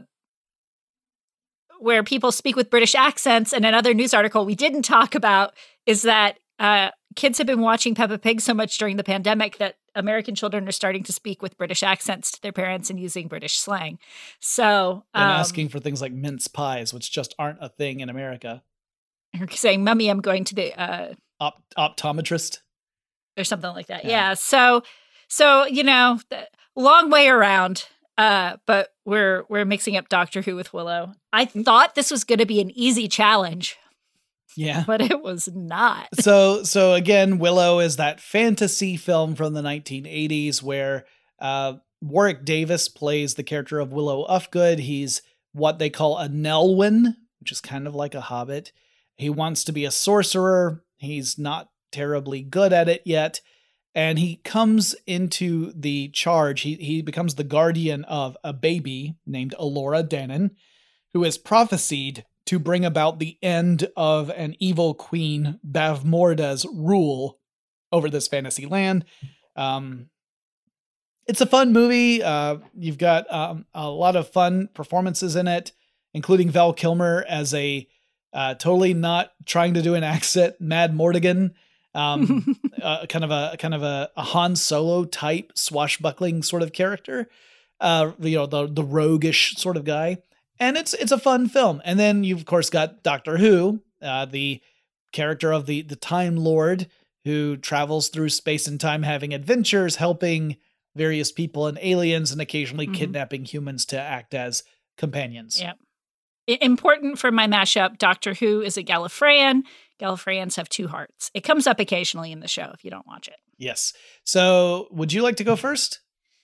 where people speak with British accents. And another news article we didn't talk about is that uh, kids have been watching Peppa Pig so much during the pandemic that American children are starting to speak with British accents to their parents and using British slang. So um, and asking for things like mince pies, which just aren't a thing in America. You're saying, "Mummy, I'm going to the." Uh, Op- optometrist. or something like that. Yeah. Yeah. So, so, you know, th- long way around. Uh, but we're, we're mixing up Doctor Who with Willow. I thought this was going to be an easy challenge, Yeah. but it was not. so so again, Willow is that fantasy film from the nineteen eighties where uh, Warwick Davis plays the character of Willow Ufgood. He's what they call a Nelwyn, which is kind of like a hobbit. He wants to be a sorcerer. He's not terribly good at it yet. And he comes into the charge. He, he becomes the guardian of a baby named Alora Dannon, who is prophesied to bring about the end of an evil queen, Bavmorda's rule over this fantasy land. Um, it's a fun movie. Uh, you've got um, a lot of fun performances in it, including Val Kilmer as a Uh, totally not trying to do an accent, Mad Mortigan, um, uh, kind of a kind of a, a Han Solo type swashbuckling sort of character, uh, you know, the the roguish sort of guy, and it's it's a fun film. And then you've of course got Doctor Who, uh, the character of the the Time Lord who travels through space and time, having adventures, helping various people and aliens, and occasionally Mm-hmm. kidnapping humans to act as companions. Yeah. Important for my mashup, Doctor Who is a Gallifreyan. Gallifreyans have two hearts. It comes up occasionally in the show if you don't watch it. Yes. So, would you like to go first?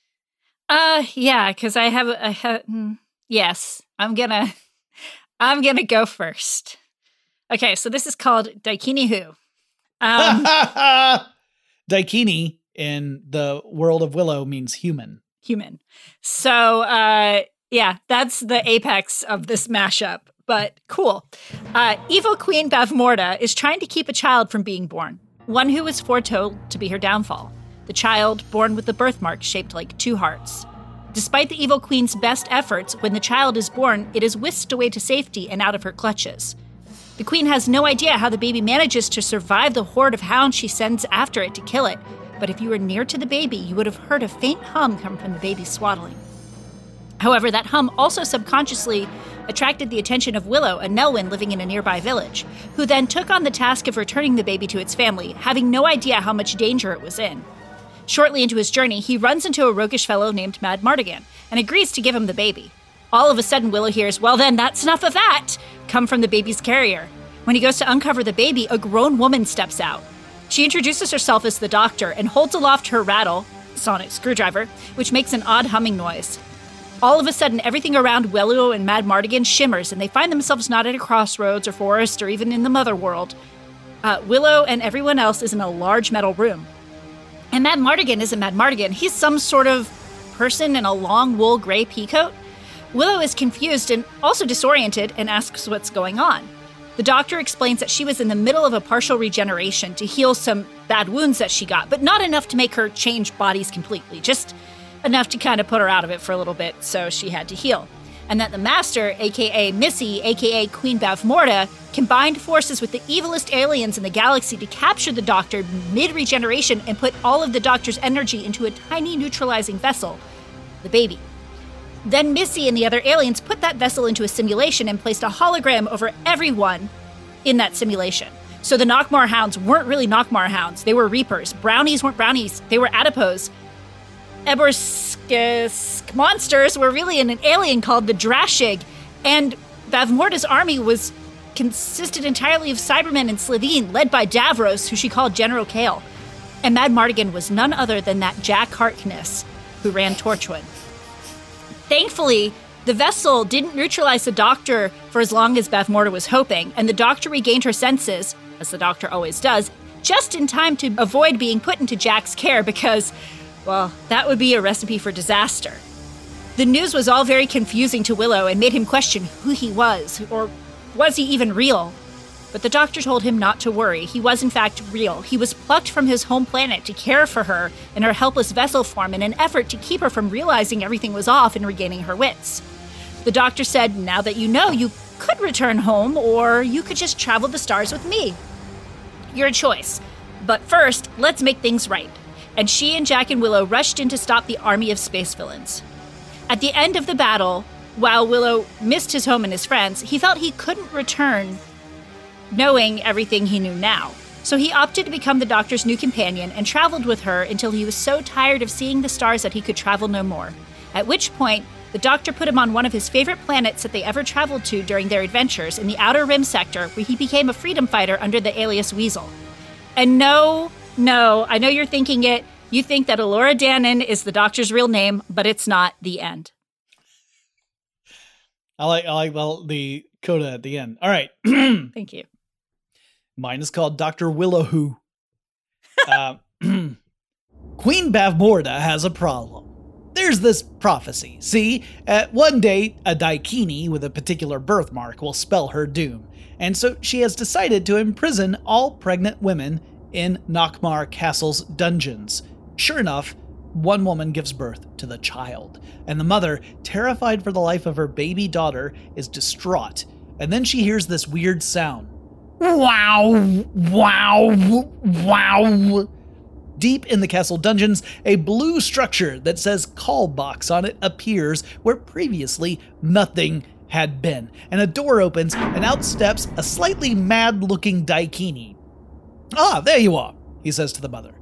Uh, yeah, because I have a, ha- mm, yes, I'm gonna, I'm gonna go first. Okay, so this is called Daikini Who. Um, Daikini in the world of Willow means human. human. So, uh, yeah, that's the apex of this mashup, but cool. Uh, evil Queen Bavmorda is trying to keep a child from being born, one who was foretold to be her downfall. The child, born with the birthmark shaped like two hearts. Despite the evil queen's best efforts, when the child is born, it is whisked away to safety and out of her clutches. The queen has no idea how the baby manages to survive the horde of hounds she sends after it to kill it, but if you were near to the baby, you would have heard a faint hum come from the baby's swaddling. However, that hum also subconsciously attracted the attention of Willow, a Nelwyn living in a nearby village, who then took on the task of returning the baby to its family, having no idea how much danger it was in. Shortly into his journey, he runs into a roguish fellow named Mad Mardigan and agrees to give him the baby. All of a sudden, Willow hears, "Well then, that's enough of that," come from the baby's carrier. When he goes to uncover the baby, a grown woman steps out. She introduces herself as the doctor and holds aloft her rattle, sonic screwdriver, which makes an odd humming noise. All of a sudden, everything around Willow and Mad Mardigan shimmers, and they find themselves not at a crossroads or forest or even in the mother world. Uh, Willow and everyone else is in a large metal room. And Mad Mardigan isn't Mad Mardigan. He's some sort of person in a long wool gray peacoat. Willow is confused and also disoriented and asks what's going on. The doctor explains that she was in the middle of a partial regeneration to heal some bad wounds that she got, but not enough to make her change bodies completely, just enough to kind of put her out of it for a little bit, so she had to heal. And that the Master, aka Missy, aka Queen Bavmorda, combined forces with the evilest aliens in the galaxy to capture the Doctor mid-regeneration and put all of the Doctor's energy into a tiny neutralizing vessel, the baby. Then Missy and the other aliens put that vessel into a simulation and placed a hologram over everyone in that simulation. So the Nockmaar hounds weren't really Nockmaar hounds. They were Reapers. Brownies weren't brownies. They were adipose. Eborsk monsters were really an alien called the Drashig. And Bavmorda's army was consisted entirely of Cybermen and Slitheen, led by Davros, who she called General Kale. And Madmartigan was none other than that Jack Harkness who ran Torchwood. Thankfully, the vessel didn't neutralize the Doctor for as long as Bavmorda was hoping, and the Doctor regained her senses, as the Doctor always does, just in time to avoid being put into Jack's care because, well, that would be a recipe for disaster. The news was all very confusing to Willow and made him question who he was, or was he even real? But the Doctor told him not to worry. He was in fact real. He was plucked from his home planet to care for her in her helpless vessel form in an effort to keep her from realizing everything was off and regaining her wits. The Doctor said, now that you know, you could return home, or you could just travel the stars with me. Your choice. But first, let's make things right. And she and Jack and Willow rushed in to stop the army of space villains. At the end of the battle, while Willow missed his home and his friends, he felt he couldn't return knowing everything he knew now. So he opted to become the Doctor's new companion and traveled with her until he was so tired of seeing the stars that he could travel no more. At which point, the Doctor put him on one of his favorite planets that they ever traveled to during their adventures in the Outer Rim sector, where he became a freedom fighter under the alias Weasel. And no, no, I know you're thinking it. You think that Elora Danan is the Doctor's real name, but it's not. The end. I like, I like well, the coda at the end. All right. Thank you. Mine is called Doctor Willowhoo. uh, Queen Bavmorda has a problem. There's this prophecy. See, uh, one day a Daikini with a particular birthmark will spell her doom. And so she has decided to imprison all pregnant women in Nockmaar Castle's dungeons. Sure enough, one woman gives birth to the child, and the mother, terrified for the life of her baby daughter, is distraught. And then she hears this weird sound. Wow, wow, wow. Deep in the castle dungeons, a blue structure that says call box on it appears where previously nothing had been. And a door opens and out steps a slightly mad-looking Daikini. Ah, there you are, he says to the mother.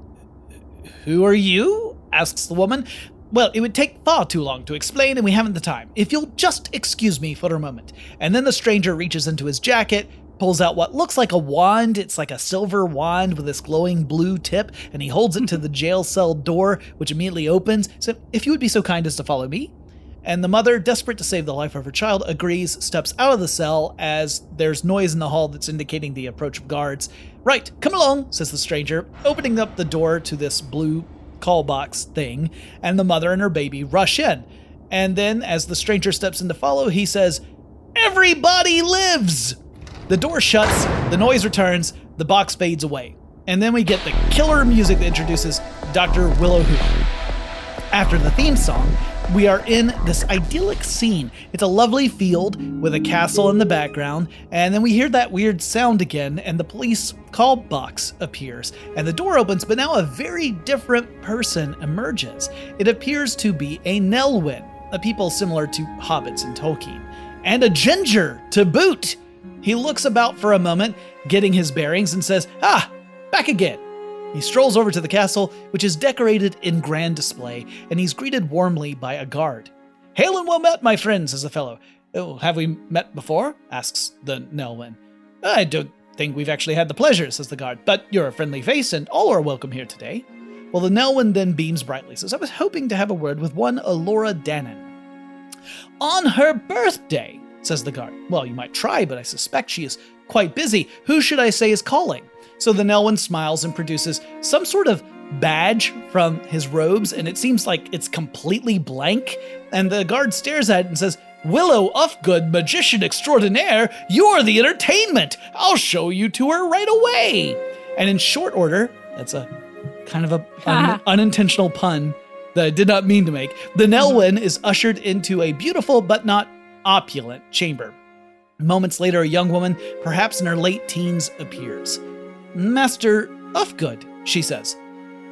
Who are you? Asks the woman. Well, it would take far too long to explain, and we haven't the time. If you'll just excuse me for a moment. And then the stranger reaches into his jacket, pulls out what looks like a wand. It's like a silver wand with this glowing blue tip, and he holds it to the jail cell door, which immediately opens. So, if you would be so kind as to follow me. And the mother, desperate to save the life of her child, agrees, steps out of the cell as there's noise in the hall that's indicating the approach of guards. Right, come along, says the stranger, opening up the door to this blue call box thing, and the mother and her baby rush in. And then, as the stranger steps in to follow, he says, "Everybody lives!" The door shuts, the noise returns, the box fades away. And then we get the killer music that introduces Doctor Willowhoo. After the theme song, we are in this idyllic scene. It's a lovely field with a castle in the background, and then we hear that weird sound again, and the police call box appears, and the door opens, but now a very different person emerges. It appears to be a Nelwyn, a people similar to hobbits in Tolkien, and a ginger to boot. He looks about for a moment, getting his bearings, and says, "Ah, back again." He strolls over to the castle, which is decorated in grand display, and he's greeted warmly by a guard. "Hail and well met, my friend," says the fellow. "Oh, have we met before?" asks the Nelwyn. "I don't think we've actually had the pleasure," says the guard, "but you're a friendly face, and all are welcome here today." Well, the Nelwyn then beams brightly, says, "I was hoping to have a word with one Elora Danan." "On her birthday," says the guard. "Well, you might try, but I suspect she is quite busy. Who should I say is calling?" So the Nelwyn smiles and produces some sort of badge from his robes, and it seems like it's completely blank. And the guard stares at it and says, "Willow Ufgood, magician extraordinaire, you're the entertainment. I'll show you to her right away." And in short order, that's a kind of a un- unintentional pun that I did not mean to make, the Nelwyn is ushered into a beautiful but not opulent chamber. Moments later, a young woman, perhaps in her late teens, appears. "Master Ufgood," she says.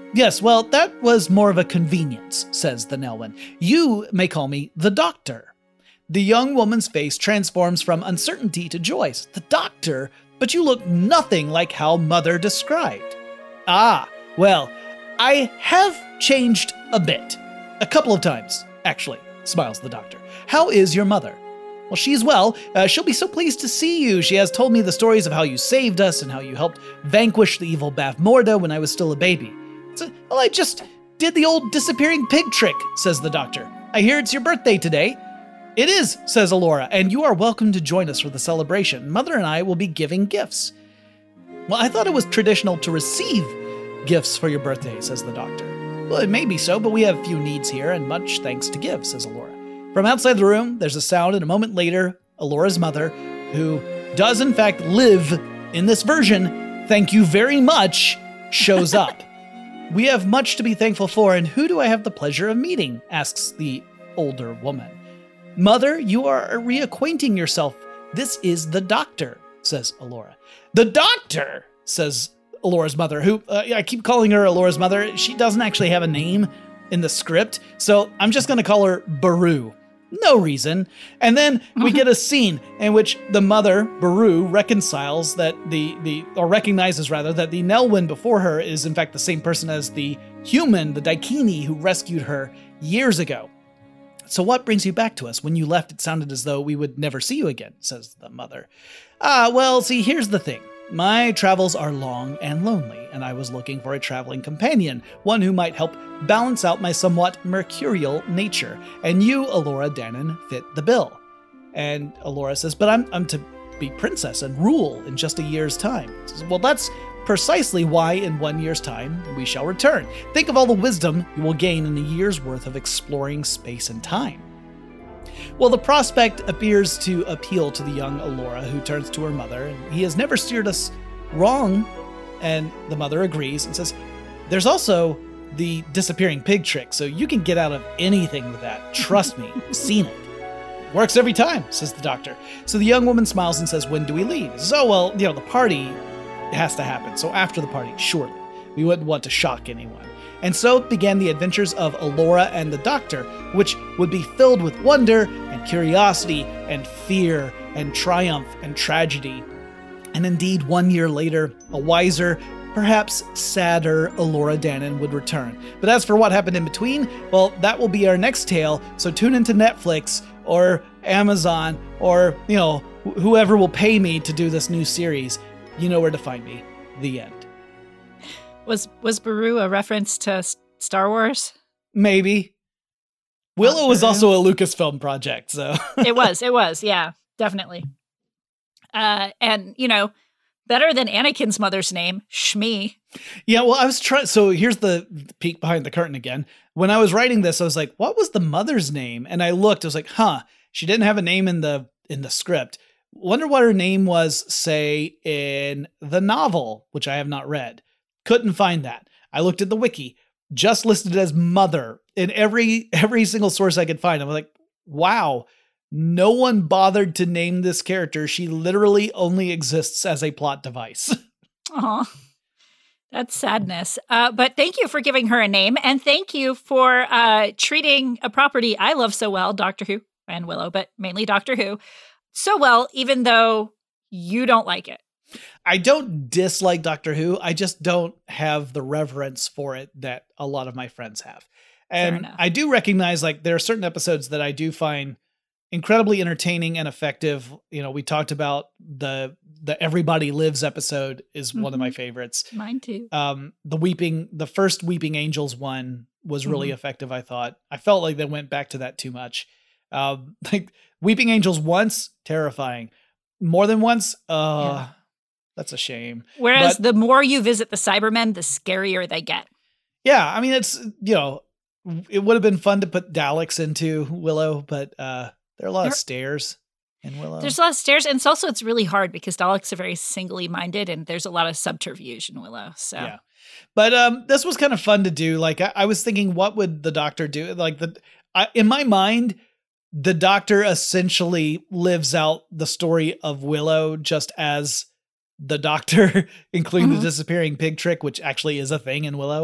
Yes, well, that was more of a convenience, says the Nelwyn. You may call me the Doctor. The young woman's face transforms from uncertainty to joy. The Doctor? But you look nothing like how Mother described. Ah, well, I have changed a bit. A couple of times, actually, smiles the Doctor. How is your mother? Well, she's well. Uh, she'll be so pleased to see you. She has told me the stories of how you saved us and how you helped vanquish the evil Bavmorda when I was still a baby. So, well, I just did the old disappearing pig trick, says the Doctor. I hear it's your birthday today. It is, says Elora, and you are welcome to join us for the celebration. Mother and I will be giving gifts. Well, I thought it was traditional to receive gifts for your birthday, says the Doctor. Well, it may be so, but we have few needs here and much thanks to give, says Elora. From outside the room, there's a sound, and a moment later, Elora's mother, who does in fact live in this version, thank you very much, shows up. We have much to be thankful for, and who do I have the pleasure of meeting? Asks the older woman. Mother, you are reacquainting yourself. This is the Doctor, says Elora. The Doctor, says Elora's mother, who, uh, I keep calling her Elora's mother. She doesn't actually have a name in the script, so I'm just going to call her Baru. No reason. And then we get a scene in which the mother, Baru, reconciles that the, the or recognizes rather, that the Nelwyn before her is in fact the same person as the human, the Daikini, who rescued her years ago. So what brings you back to us? When you left, it sounded as though we would never see you again, says the mother. Ah, well, see, here's the thing. My travels are long and lonely, and I was looking for a traveling companion, one who might help balance out my somewhat mercurial nature, and you, Elora Danan, fit the bill. And Elora says, but I'm, I'm to be princess and rule in just a year's time. Says, well, that's precisely why in one year's time we shall return. Think of all the wisdom you will gain in a year's worth of exploring space and time. Well, the prospect appears to appeal to the young Elora, who turns to her mother, and he has never steered us wrong, and the mother agrees and says, there's also the disappearing pig trick, so you can get out of anything with that. Trust me, I've seen it. Works every time, says the Doctor. So the young woman smiles and says, when do we leave? So, well, you know, the party has to happen, so after the party, surely. We wouldn't want to shock anyone. And so began the adventures of Elora and the Doctor, which would be filled with wonder and curiosity and fear and triumph and tragedy. And indeed, one year later, a wiser, perhaps sadder Elora Danan would return. But as for what happened in between, well, that will be our next tale, so tune into Netflix or Amazon or, you know, wh- whoever will pay me to do this new series. You know where to find me. The end. Was was Baru a reference to Star Wars? Maybe. Willow was also a Lucasfilm project, so. It was, it was, yeah, definitely. Uh, and, you know, better than Anakin's mother's name, Shmi. Yeah, well, I was trying, so here's the peek behind the curtain again. When I was writing this, I was like, what was the mother's name? And I looked, I was like, huh, she didn't have a name in the in the script. Wonder what her name was, say, in the novel, which I have not read. Couldn't find that. I looked at the wiki, just listed as Mother in every every single source I could find. I'm like, wow, no one bothered to name this character. She literally only exists as a plot device. Aw, that's sadness. Uh, but thank you for giving her a name, and thank you for uh, treating a property I love so well, Doctor Who and Willow, but mainly Doctor Who, so well, even though you don't like it. I don't dislike Doctor Who. I just don't have the reverence for it that a lot of my friends have. And I do recognize, like, there are certain episodes that I do find incredibly entertaining and effective. You know, we talked about the the Everybody Lives episode is mm-hmm. one of my favorites. Mine too. Um, the Weeping, the first Weeping Angels one was really mm-hmm. effective, I thought. I felt like they went back to that too much. Um, like Weeping Angels once, terrifying. More than once, uh, yeah. That's a shame. Whereas but, the more you visit the Cybermen, the scarier they get. Yeah, I mean, it's, you know, it would have been fun to put Daleks into Willow, but uh, there are a lot there, of stairs in Willow. There's a lot of stairs, and it's also, it's really hard because Daleks are very singly minded, and there's a lot of subterfuge in Willow. So yeah, but um, this was kind of fun to do. Like, I, I was thinking, what would the Doctor do? Like, the I, in my mind, the Doctor essentially lives out the story of Willow just as the Doctor, including mm-hmm. the disappearing pig trick, which actually is a thing in Willow.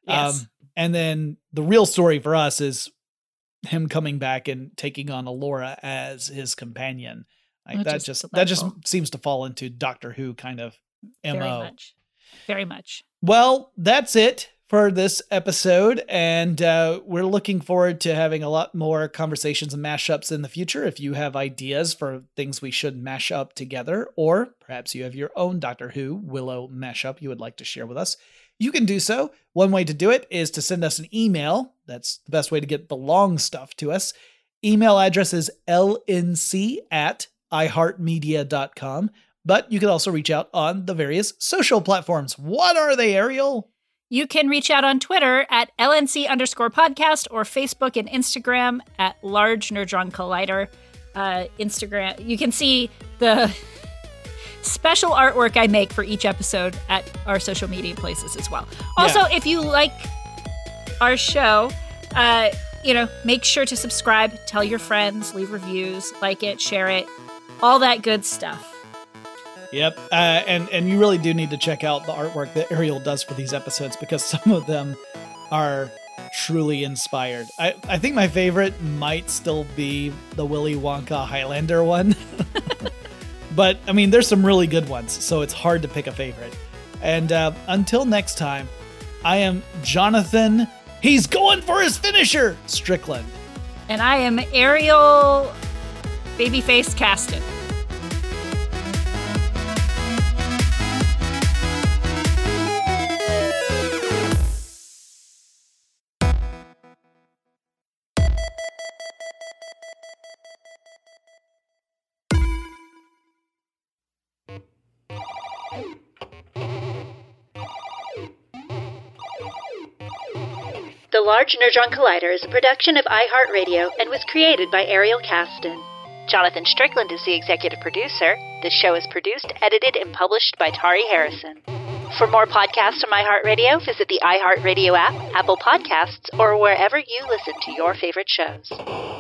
Yes. Um, and then the real story for us is him coming back and taking on Alora as his companion. Like Which that is just that just delightful. seems to fall into Doctor Who kind of M O. Very much. Very much. Well, that's it for this episode, and uh, we're looking forward to having a lot more conversations and mashups in the future. If you have ideas for things we should mash up together, or perhaps you have your own Doctor Who Willow mashup you would like to share with us, you can do so. One way to do it is to send us an email. That's the best way to get the long stuff to us. Email address is l n c at i heart media dot com. But you can also reach out on the various social platforms. What are they, Ariel? You can reach out on Twitter at L N C underscore podcast or Facebook and Instagram at Large Nerdron Collider. Uh, Instagram, you can see the special artwork I make for each episode at our social media places as well. Also, Yeah. if you like our show, uh, you know, make sure to subscribe, tell your friends, leave reviews, like it, share it, all that good stuff. Yep. Uh, and, and you really do need to check out the artwork that Ariel does for these episodes because some of them are truly inspired. I, I think my favorite might still be the Willy Wonka Highlander one. But, I mean, there's some really good ones, so it's hard to pick a favorite. And uh, until next time, I am Jonathan. He's going for his finisher, Strickland. And I am Ariel Babyface Caston. The Large Nerdron Collider is a production of iHeartRadio and was created by Ariel Caston. Jonathan Strickland is the executive producer. The show is produced, edited, and published by Tari Harrison. For more podcasts from iHeartRadio, visit the iHeartRadio app, Apple Podcasts, or wherever you listen to your favorite shows.